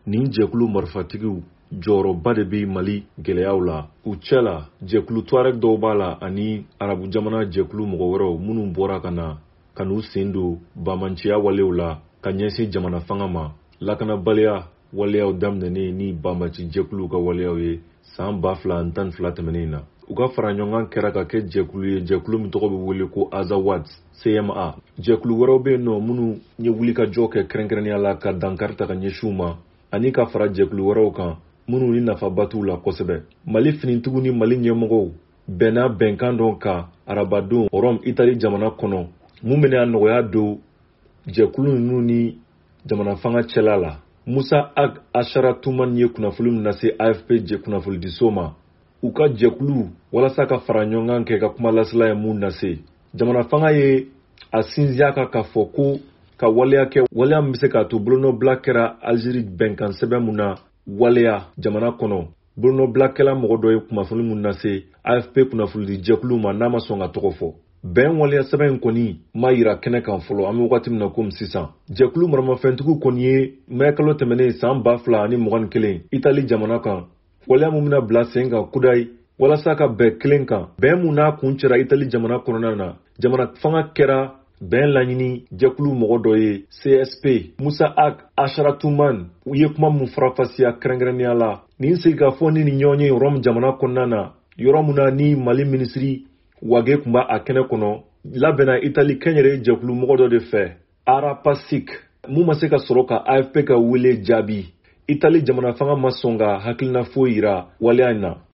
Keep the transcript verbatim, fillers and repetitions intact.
nin jɛkulu marifatigiw jɔyɔrɔba de bɛ Mali gɛlɛyaw la. U cɛ la jɛkulu Tuareg dɔw b'a la ani arabu jamana jɛkulu mɔgɔ wɛrɛw minnu bɔra ka na ka n'u sen don bamanciya walew la ka ɲɛsin jamana fanga ma. Lakanabaliya waleyaw daminɛnen ni bamaci jɛkulu ka waleyaw ye san ba fila ani tan ni fila tɛmɛnen na. U ka fara ɲɔgɔn kɛra ka kɛ jɛkulu ye, jɛkulu min tɔgɔ bɛ wele ko Azawad C M A. Jɛkulu wɛrɛw bɛ yen nɔ minnu ye wuli ka jɔ kɛ kɛrɛnkɛrɛnnenya la ka dankari ta ka ɲɛsin u ma ani ka fara jɛkulu wɛrɛw kan minnu ni nafaba t'u la kosɛbɛ. Mali finitigiw ni Mali ɲɛmɔgɔw bɛnna bɛnkan dɔ kan arabadenw Rome Itali jamana kɔnɔ mun bɛna nɔgɔya don jɛkulu ninnu ni jamana fanga cɛla la. Musa Ag Ashara Tuman ye kunnafoni min lase A F P jɛ kunnafoni diso ma. U ka jɛkulu walasa ka fara ɲɔgɔn kɛ ka kuma lasela ye mun lase. Jamana fanga ye a sinzia ka ka fɔ ko ka waleya kɛ waleya min bɛ se k'a to bolonɔbila kɛra Algérie bɛnkan sɛbɛn mun na waleya jamana kɔnɔ. Bolonɔbilakɛla mɔgɔ dɔ ye kunnafoni mun lase A F P kunnafoni di jɛkulu ma n'a ma sɔn ka tɔgɔ fɔ. Bɛn waleya sɛbɛn in kɔni ma yira kɛnɛ kan fɔlɔ, an bɛ wagati min na komi sisan. Jɛkulu maramafɛntigiw kɔni ye mɛ kalo tɛmɛnen san ba fila ani mugan ni kelen Itali jamana kan waleya mun bɛna bila sen kan kudayi walasa ka bɛn kelen kan. Bɛn mun n'a kun cɛra Itali jamana kɔnɔna na, jamana fanga kɛra bɛn laɲini jɛkulu mɔgɔ dɔ ye C S P Musa Ag Ashara Tuman. U ye kuma mun farafasiya kɛrɛnkɛrɛnnenya la. Nin sigikafɔ ni ni ɲɔgɔn ye Rome jamana kɔnɔna na, yɔrɔ mun na ni Mali minisiri Wage kun b'a a kɛnɛ kɔnɔ labɛnna Itali kɛnyɛrɛye jɛkulu mɔgɔ dɔ de fɛ, Arapasik, mun ma se ka sɔrɔ ka A F P ka wele jaabi. Itali jamana fanga ma sɔn ka hakilina foyi yira waleya in na.